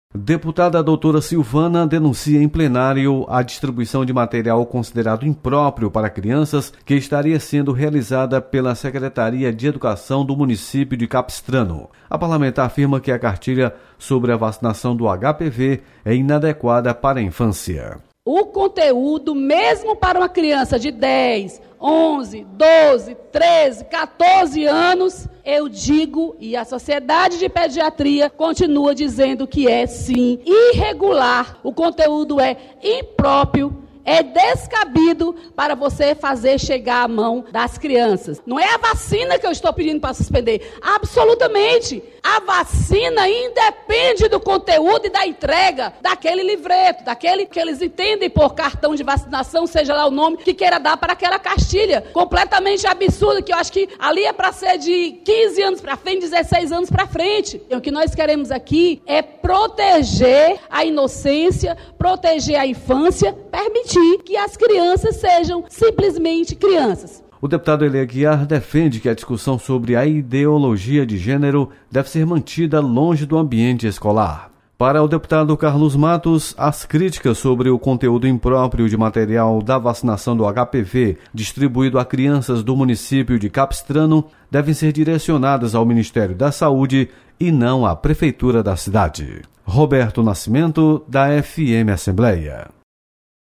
Deputada doutora Silvana denuncia em plenário a distribuição de material considerado impróprio para crianças que estaria sendo realizada pela Secretaria de Educação do município de Capistrano. A parlamentar afirma que a cartilha sobre a vacinação do HPV é inadequada para a infância. O conteúdo, mesmo para uma criança de 10, 11, 12, 13, 14 anos, eu digo, e a Sociedade de Pediatria continua dizendo que é sim irregular, o conteúdo é impróprio, é descabido para você fazer chegar à mão das crianças. Não é a vacina que eu estou pedindo para suspender, absolutamente. A vacina independe do conteúdo e da entrega daquele livreto, daquele que eles entendem por cartão de vacinação, seja lá o nome que queira dar para aquela cartilha. Completamente absurdo, que eu acho que ali é para ser de 15 anos para frente, 16 anos para frente. E o que nós queremos aqui é proteger a inocência, proteger a infância, permitir que as crianças sejam simplesmente crianças. O deputado Eli Aguiar defende que a discussão sobre a ideologia de gênero deve ser mantida longe do ambiente escolar. Para o deputado Carlos Matos, as críticas sobre o conteúdo impróprio de material da vacinação do HPV distribuído a crianças do município de Capistrano devem ser direcionadas ao Ministério da Saúde e não à Prefeitura da cidade. Roberto Nascimento, da FM Assembleia.